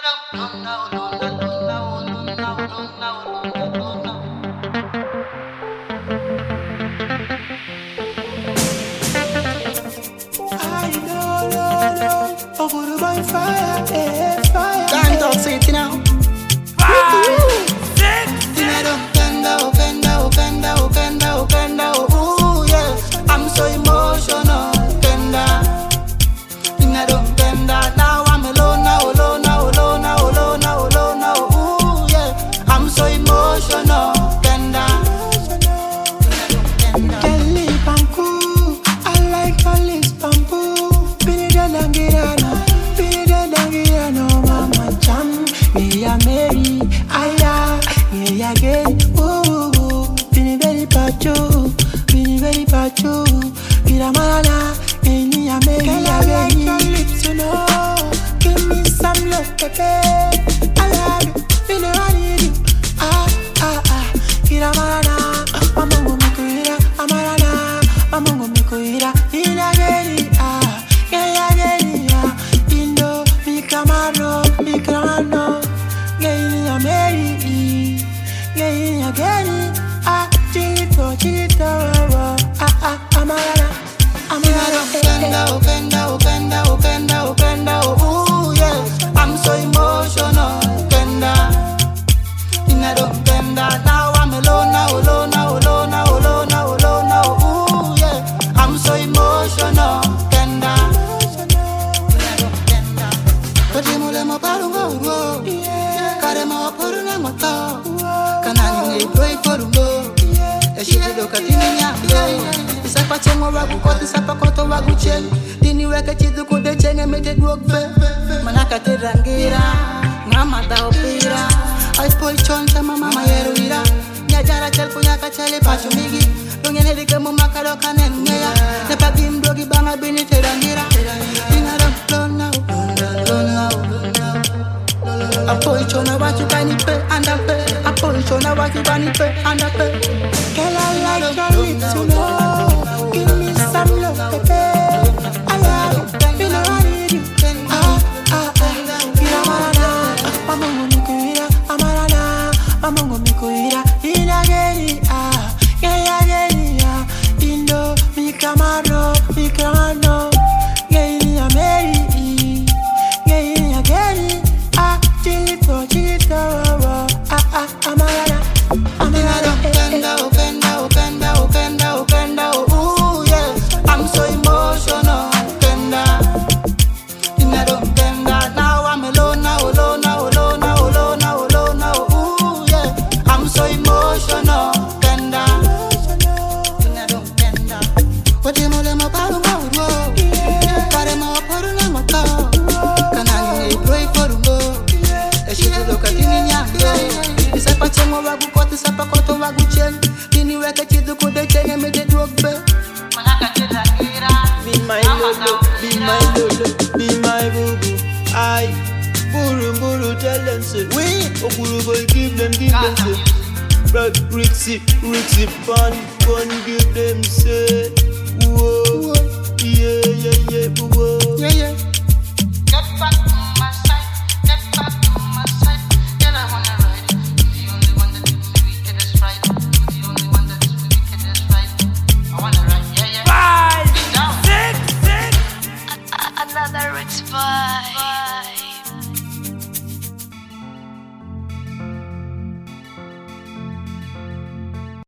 Can't talk city now. 5, 6, 7. Ooh, yeah. I'm so emotional. Tender. I don't tender. Now I'm alone now. Ooh, yeah. I'm so emotional. Tender. Kelly Banku. I like Kelly's bamboo. Pinida Langirano, Mama Cham. Yeah, Mary. Aya. Yeah, again. Ooh. Pinibeli Pacho. Piramana. Yeah, Mary. Girl, I like your lips, you know. Give me some love, baby. I love you. You know I need you. Piramana. Mamango mikuira. Amarana. Mamango mikuira. Inageri. Indo. Mikamano. Gay, ya Mary. Gay, again. Chito. Amarana. Upenda. Ooh, yeah. I'm so emotional. Upenda. I don't tender. Now I'm alone now. Ooh, yeah. I'm so emotional. Upenda. Pajimulemo parungo. Karemo porunga moto. Kanani boy porungo. Eshido katini nyambe. Sapa chemo wagu kote sapa koto wagu chen. Dini weke chidu kude chenge mete grokfe. Manaka te rangira. Mama da opira. Ay poi choncha mama yeruira. Nyajara chel punya kachale pachu migi. Dongene dike mumakaro kanen meya. Nepa bimdogi banga bini te rangira. Inaram flow now. Apoy chona wachu bani pe andape. Apoy chona wachu bani pe andape. Girl, I like your lips, you know. Give me some love, baby. I love you, you know I need you. Piramana, mamango mikuira. Amarana, mamango mikuira. Inageri, Indo, mikamano. Gay, ya Mary. Gay, again. Chito. Amarana. Upenda. Ooh, yeah. I'm so emotional. Upenda. I don't tender. Now I'm alone now. Ooh, yeah. I'm so emotional. Upenda. I don't tender. Pajimulemo parungo. Karemo porunga moto. Kanani boy porungo. Eshido katini nyambe. Sapa chemo wagu kote sapa koto wagu chen. Dini weke chidu kude chenge mete grokfe. Manaka te rangira. Be my lolo, be my boo-boo. I buru tell them say we Okuru boy give them say Brad Rixie fun give them say whoa yeah whoa Yeah. Get back.